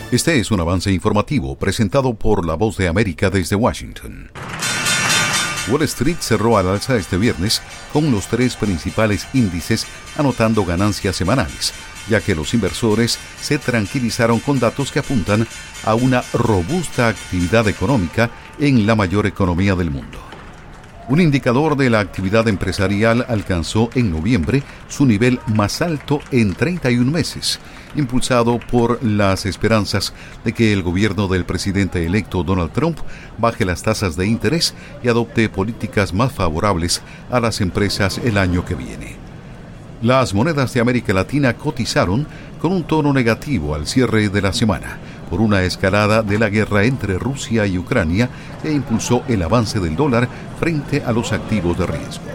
Este es un avance informativo presentado por La Voz de América desde Washington. Wall Street cerró al alza este viernes con los tres principales índices anotando ganancias semanales, ya que los inversores se tranquilizaron con datos que apuntan a una robusta actividad económica en la mayor economía del mundo. Un indicador de la actividad empresarial alcanzó en noviembre su nivel más alto en 31 meses, impulsado por las esperanzas de que el gobierno del presidente electo Donald Trump baje las tasas de interés y adopte políticas más favorables a las empresas el año que viene. Las monedas de América Latina cotizaron con un tono negativo al cierre de la semana, por una escalada de la guerra entre Rusia y Ucrania que impulsó el avance del dólar frente a los activos de riesgo.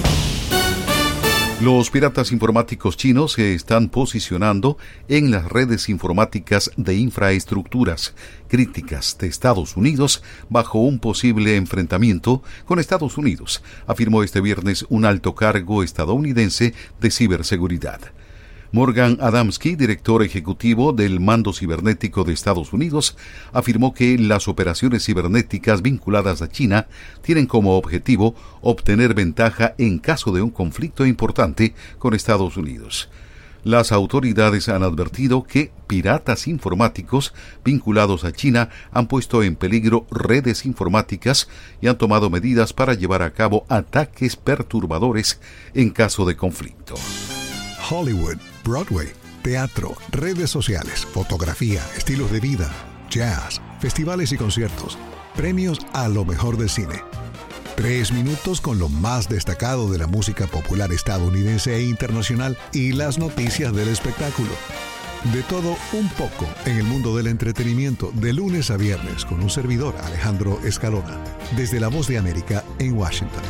Los piratas informáticos chinos se están posicionando en las redes informáticas de infraestructuras críticas de Estados Unidos bajo un posible enfrentamiento con Estados Unidos, afirmó este viernes un alto cargo estadounidense de ciberseguridad. Morgan Adamski, director ejecutivo del Mando Cibernético de Estados Unidos, afirmó que las operaciones cibernéticas vinculadas a China tienen como objetivo obtener ventaja en caso de un conflicto importante con Estados Unidos. Las autoridades han advertido que piratas informáticos vinculados a China han puesto en peligro redes informáticas y han tomado medidas para llevar a cabo ataques perturbadores en caso de conflicto. Hollywood, Broadway, teatro, redes sociales, fotografía, estilos de vida, jazz, festivales y conciertos, premios a lo mejor del cine. 3 minutos con lo más destacado de la música popular estadounidense e internacional y las noticias del espectáculo. De todo un poco en el mundo del entretenimiento de lunes a viernes con un servidor, Alejandro Escalona, desde La Voz de América en Washington.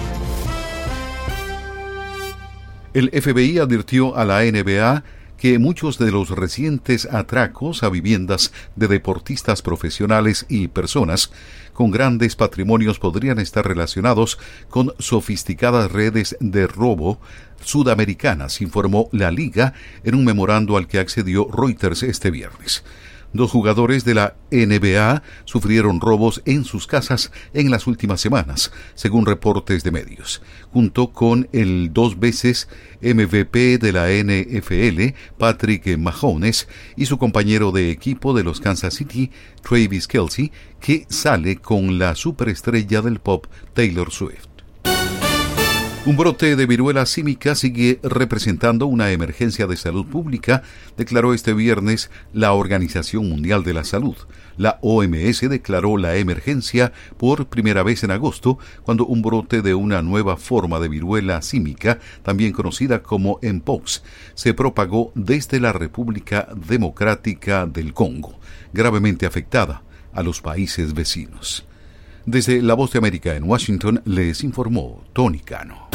El FBI advirtió a la NBA que muchos de los recientes atracos a viviendas de deportistas profesionales y personas con grandes patrimonios podrían estar relacionados con sofisticadas redes de robo sudamericanas, informó la Liga en un memorando al que accedió Reuters este viernes. 2 jugadores de la NBA sufrieron robos en sus casas en las últimas semanas, según reportes de medios, junto con el 2 veces MVP de la NFL, Patrick Mahomes, y su compañero de equipo de los Kansas City, Travis Kelce, que sale con la superestrella del pop Taylor Swift. Un brote de viruela símica sigue representando una emergencia de salud pública, declaró este viernes la Organización Mundial de la Salud. La OMS declaró la emergencia por primera vez en agosto, cuando un brote de una nueva forma de viruela símica, también conocida como Mpox, se propagó desde la República Democrática del Congo, gravemente afectada a los países vecinos. Desde La Voz de América en Washington les informó Tony Cano.